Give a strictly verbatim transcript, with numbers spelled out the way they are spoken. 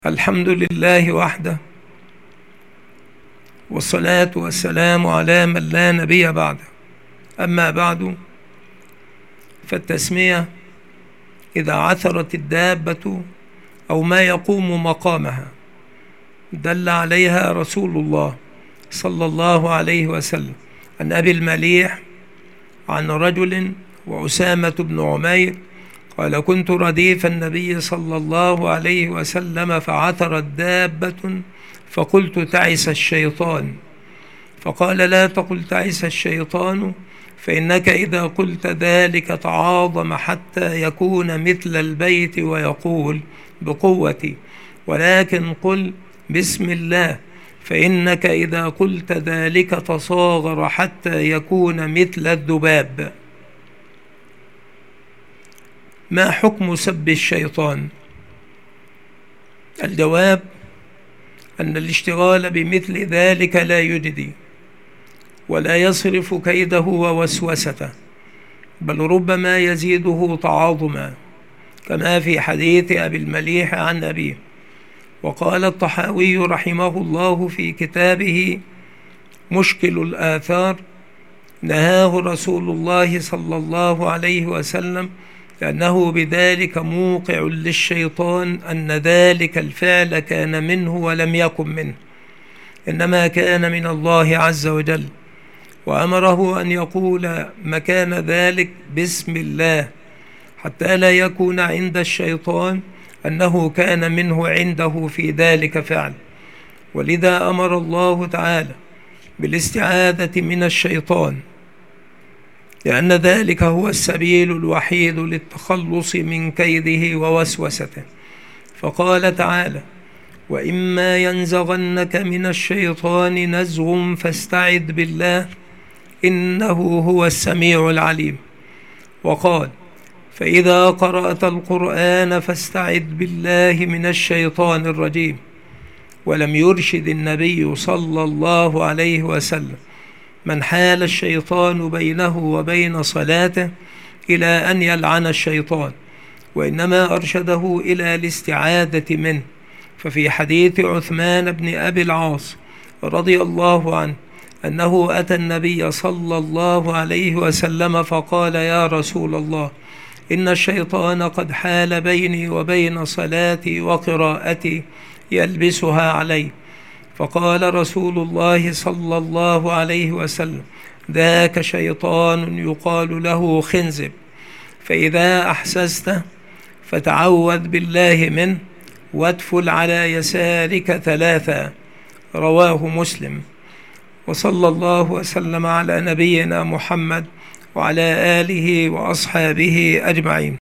الحمد لله وحده، والصلاة والسلام على من لا نبي بعده. أما بعد، فالتسمية إذا عثرت الدابة أو ما يقوم مقامها دل عليها رسول الله صلى الله عليه وسلم عن أبي المليح عن رجل وأسامة بن عمير قال: كنت رديف النبي صلى الله عليه وسلم فعثرت دابة فقلت: تعس الشيطان. فقال: لا تقل تعس الشيطان، فإنك إذا قلت ذلك تعاظم حتى يكون مثل البيت ويقول بقوتي، ولكن قل بسم الله، فإنك إذا قلت ذلك تصاغر حتى يكون مثل الذباب. ما حكم سب الشيطان؟ الجواب أن الاشتغال بمثل ذلك لا يجدي ولا يصرف كيده ووسوسته، بل ربما يزيده تعاظما، كما في حديث أبي المليح عن أبيه. وقال الطحاوي رحمه الله في كتابه مشكل الآثار: نهاه رسول الله صلى الله عليه وسلم لأنه بذلك موقع للشيطان أن ذلك الفعل كان منه ولم يكن منه، إنما كان من الله عز وجل، وأمره أن يقول مكان ذلك بسم الله، حتى لا يكون عند الشيطان أنه كان منه عنده في ذلك فعل. ولذا أمر الله تعالى بالاستعاذة من الشيطان، لأن ذلك هو السبيل الوحيد للتخلص من كيده ووسوسته. فقال تعالى: وإما ينزغنك من الشيطان نزغ فاستعذ بالله إنه هو السميع العليم. وقال: فإذا قرأت القرآن فاستعذ بالله من الشيطان الرجيم. ولم يرشد النبي صلى الله عليه وسلم من حال الشيطان بينه وبين صلاته إلى أن يلعن الشيطان، وإنما أرشده إلى الاستعاذة منه. ففي حديث عثمان بن أبي العاص رضي الله عنه أنه أتى النبي صلى الله عليه وسلم فقال: يا رسول الله، إن الشيطان قد حال بيني وبين صلاتي وقراءتي يلبسها علي. فقال رسول الله صلى الله عليه وسلم: ذاك شيطان يقال له خنزب، فإذا أحسسته فتعوذ بالله منه وادفل على يسارك ثلاثا. رواه مسلم. وصلى الله وسلم على نبينا محمد وعلى آله وأصحابه أجمعين.